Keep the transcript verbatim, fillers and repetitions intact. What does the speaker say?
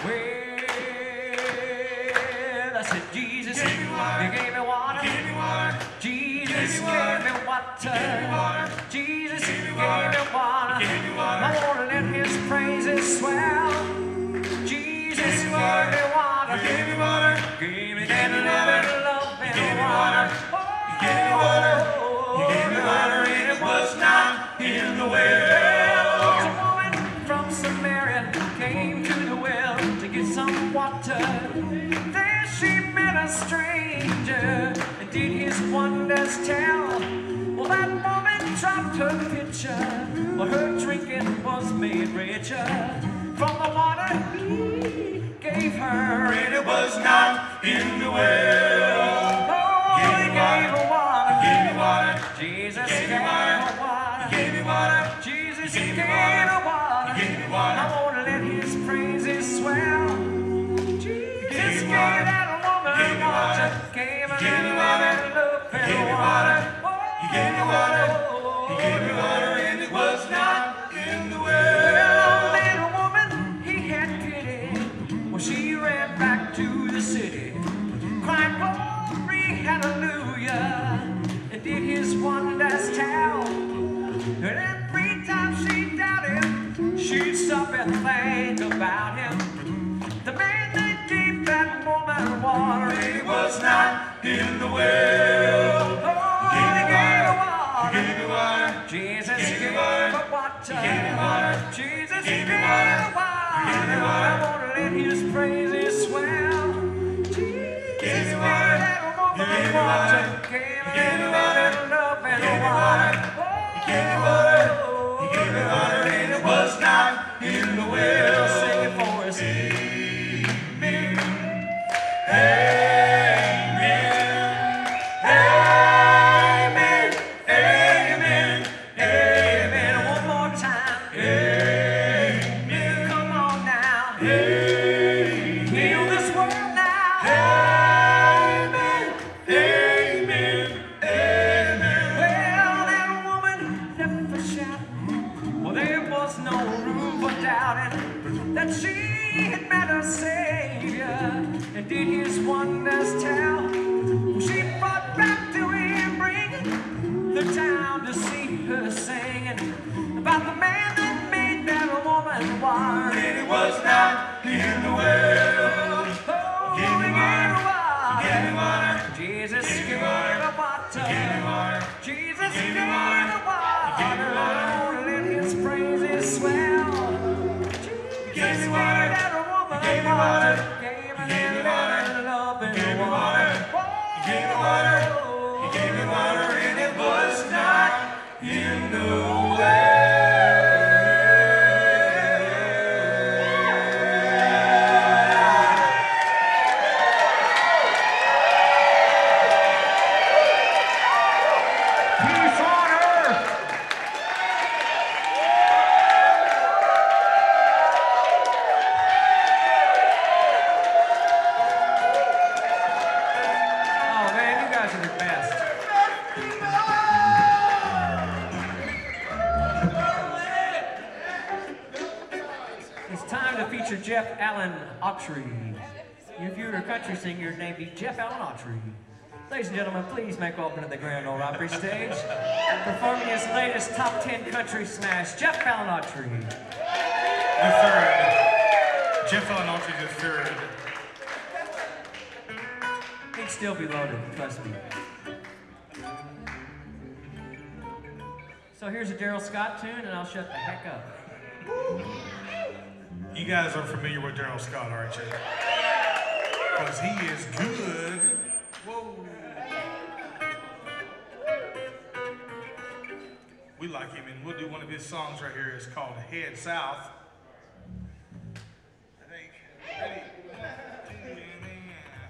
I said, Jesus, you gave me water. Jesus gave me water. Jesus gave me water. I want to let his praises swell. Jesus gave me water. Gave me that living love and water. Oh, he gave me water and it was not in the well. A woman from Samaria came to the well to get some water. There she met a stranger and did his wonders tell. Well, that woman dropped her pitcher, well, her drinking was made richer from the water he gave her, and it was not in the well. Oh, he gave her water. Gave me water. Jesus gave me water. Gave me water. Jesus gave me water. Gave me water. I want to let his praises swell. Jesus gave that woman water. Gave me water. Love and water. He gave me water. He gave me water, and it was not in the well. Well, little woman, he had pity. Well, she ran back to the city, crying glory, hallelujah, and did his wonders tell. And every time she doubted, she'd stop and think about him. The man that gave that woman water, it was not in the well. Oh, he gave her water. He gave me water. Jesus gave her water. He gave me water. Jesus gave me water. I want to let his praises swell. Jesus gave that woman water. He gave me water. Love and water. He gave me water. He gave me water, and it was not in the well. Sing it for us. Amen. Amen. Amen. Amen. One more time. Amen. Come on now. Amen. Heal this world now. Amen. Amen. Amen. Well, that woman left the shout. Well, there was no room for doubting that she had met her Savior and did his wonders tell. Well, she brought back to him, bringing the town to see her singing about the man that made that woman wine. And it was not in the well. Oh, he gave me water. He gave me water. Jesus gave her water. He gave me water. Jesus gave me water. I want to let his praises swell. Jesus gave me water. That woman gave me water. Gave me water. Love and water. He gave me water. He gave me water, and it was not in the well. Peace on earth. Oh man, you guys are the best. It's time to feature Jeff Allen Autry. If you're a country singer, your name be Jeff Allen Autry. Ladies and gentlemen, please make welcome to the Grand Ole Opry stage, performing his latest top ten country smash, Jeff Allen Autry. The third. Jeff Allen Autry the third. He'd still be loaded, trust me. So here's a Daryl Scott tune, and I'll shut the heck up. You guys are familiar with Daryl Scott, aren't you? Because he is good. Whoa. We like him, and we'll do one of his songs right here. It's called Head South.